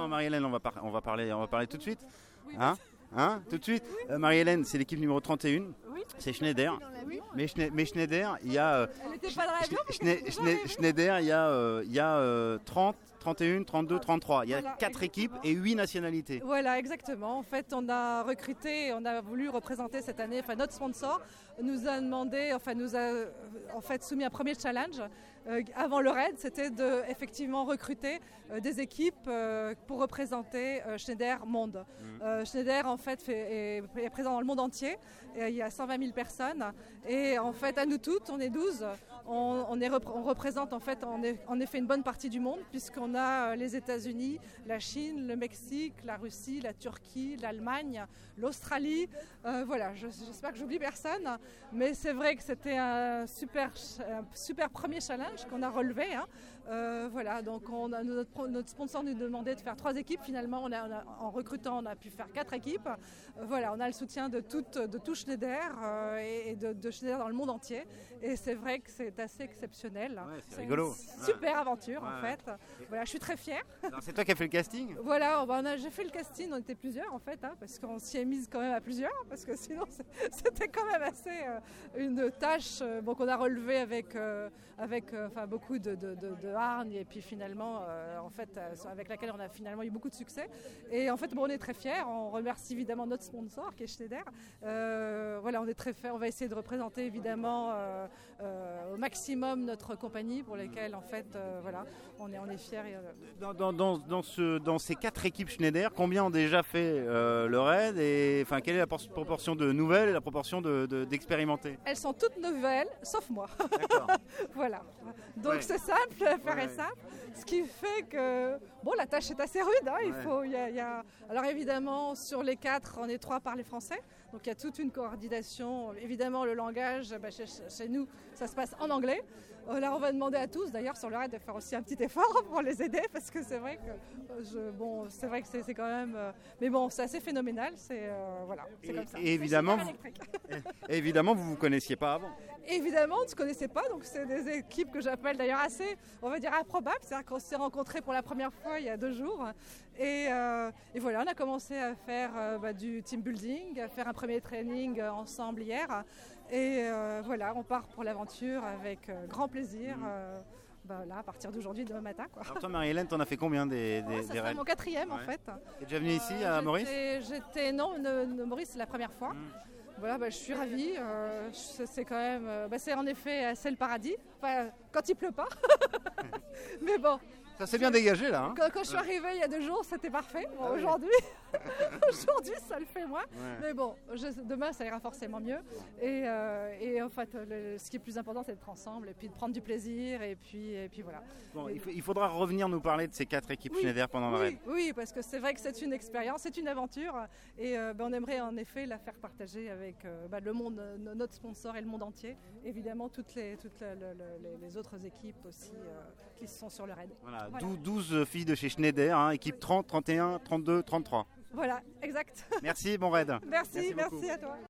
Marie-Hélène, on va parler tout de suite. Tout de suite. Marie-Hélène, c'est l'équipe numéro 31. Oui. C'est Schneider. Oui. Mais Schneider, il y a Elle n'était pas dans l'avion. Schneider, il y a 30, 31, 32, 33. Il y a Voilà, 4 équipes exactement. et 8 nationalités. Voilà, exactement. En fait, on a recruté, on a voulu représenter cette année, enfin notre sponsor nous a demandé, nous a soumis un premier challenge avant le raid, c'était de effectivement recruter des équipes pour représenter Schneider Monde. Schneider en fait est présent dans le monde entier. Et il y a 120 000 personnes et en fait à nous toutes, on est 12. On représente en fait en effet une bonne partie du monde puisqu'on a les États-Unis, la Chine, le Mexique, la Russie, la Turquie, l'Allemagne, l'Australie. Voilà, j'espère que j'oublie personne, mais c'est vrai que c'était un super premier challenge qu'on a relevé. Voilà, donc notre sponsor nous demandait de faire 3 équipes. Finalement, en recrutant, on a pu faire 4 équipes. Voilà, on a le soutien de tout Schneider et de Schneider dans le monde entier. Et c'est vrai que c'est assez exceptionnel. Ouais, c'est rigolo. Une super aventure en fait. Voilà, je suis très fière. Alors, c'est toi qui as fait le casting ? Voilà, j'ai fait le casting, on était plusieurs en fait, parce qu'on s'y est mise quand même à plusieurs, parce que sinon c'était quand même assez une tâche qu'on a relevée avec beaucoup de hargne et puis finalement avec laquelle on a finalement eu beaucoup de succès. Et en fait on est très fiers, on remercie évidemment notre sponsor qui est Schneider. Voilà, on est très fiers, on va essayer de représenter évidemment au maximum notre compagnie pour lesquelles en fait voilà, on est fiers. Dans ces 4 équipes Schneider, combien ont déjà fait le raid et quelle est la proportion de nouvelles et la proportion d'expérimentés ? Elles sont toutes nouvelles, sauf moi. D'accord. Voilà. Donc c'est simple, l'affaire est simple. Ce qui fait que la tâche est assez rude. Alors évidemment, sur les 4, on est 3 parlent français. Donc il y a toute une coordination. Évidemment, le langage, chez nous, ça se passe en anglais. Là, on va demander à tous, d'ailleurs, sur le raid, de faire aussi un petit effort pour les aider, parce que c'est vrai que c'est quand même. Mais bon, c'est assez phénoménal. C'est comme ça. Et évidemment, vous connaissiez pas avant. Évidemment, on ne se connaissait pas, donc c'est des équipes que j'appelle d'ailleurs assez, on va dire, improbables. C'est-à-dire qu'on s'est rencontrés pour la première fois il y a 2 jours. Et voilà, on a commencé à faire du team building, à faire un premier training ensemble hier. Et voilà, on part pour l'aventure avec grand plaisir. À partir d'aujourd'hui, demain matin. Alors toi, Marie-Hélène, t'en as fait combien des raids ? C'est mon 4e en fait. T'es déjà venue ici à Maurice ? Maurice, c'est la première fois. Voilà, je suis ravie. C'est quand même, c'est en effet, c'est le paradis. Quand il pleut pas. Mais bon. Ça s'est bien dégagé là. Quand je suis arrivée il y a 2 jours, c'était parfait. Aujourd'hui, ça le fait moins. Ouais. Mais bon, demain, ça ira forcément mieux. Et en fait, ce qui est plus important, c'est d'être ensemble et puis de prendre du plaisir. Et puis voilà. Bon, il faudra revenir nous parler de ces 4 équipes Schneider pendant le raid. Oui, parce que c'est vrai que c'est une expérience, c'est une aventure. Et on aimerait en effet la faire partager avec le monde, notre sponsor et le monde entier. Évidemment, toutes les autres équipes aussi qui sont sur le raid. Voilà. 12 filles de chez Schneider, équipe 30, 31, 32, 33. Voilà, exact. Merci, bon raid. Merci à toi.